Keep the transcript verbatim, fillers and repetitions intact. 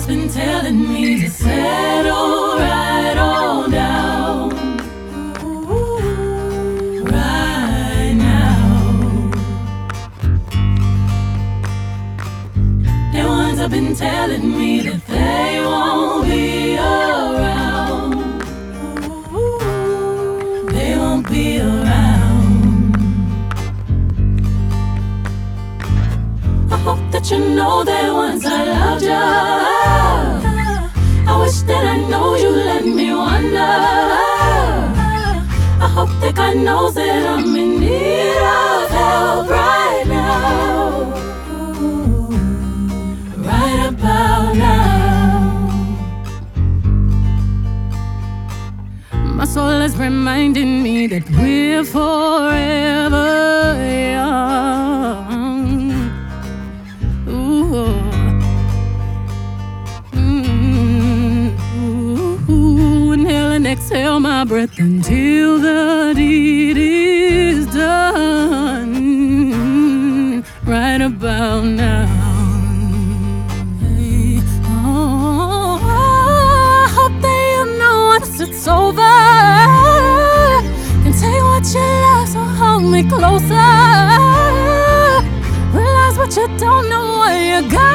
been telling me to settle right on down. Right now. The ones have been telling me that they won't be around. They won't be around. I hope that you know that once I loved you. I wish that I know you let me wonder. I hope that God knows that I'm in need of help right now. Right about now. My soul is reminding me that we're forever young. Ooh. Exhale my breath until the deed is done. Right about now. Oh, I hope that you know once it's over. Can take what you love, so hold me closer. Realize what you don't know, what you got.